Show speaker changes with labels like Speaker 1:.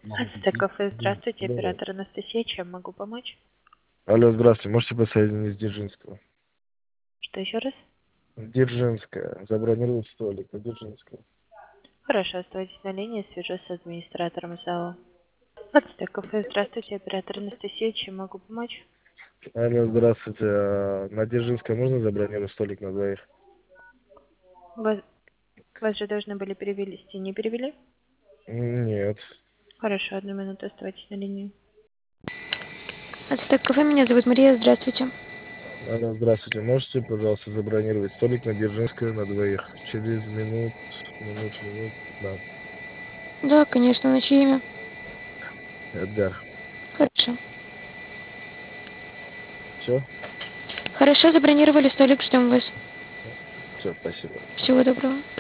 Speaker 1: Ацтек кафе, здравствуйте,
Speaker 2: Да.
Speaker 1: оператор Анастасия, чем могу помочь?
Speaker 2: Алло, здравствуйте, можете посоединить с Дзержинского?
Speaker 1: Что еще раз?
Speaker 2: Дзержинская, забронировать столик на Дзержинского.
Speaker 1: Хорошо, оставайтесь на линии, свяжусь с администратором зала. Ацтек кафе, здравствуйте, оператор Анастасия, чем могу помочь?
Speaker 2: Алло, здравствуйте, на Дзержинской можно забронировать столик на двоих?
Speaker 1: Вас, вас же должны были перевести, не перевели?
Speaker 2: Нет.
Speaker 1: Хорошо, 1 минуту, оставайтесь на линии. Ацтек кафе, меня зовут Мария, здравствуйте.
Speaker 2: Алло, здравствуйте, можете, пожалуйста, забронировать столик на Дзержинской на двоих? Через минут 15.
Speaker 1: Да, конечно, на чье имя?
Speaker 2: Эдгар.
Speaker 1: Хорошо.
Speaker 2: Все?
Speaker 1: Хорошо, забронировали столик, ждем вас.
Speaker 2: Все, спасибо.
Speaker 1: Всего доброго.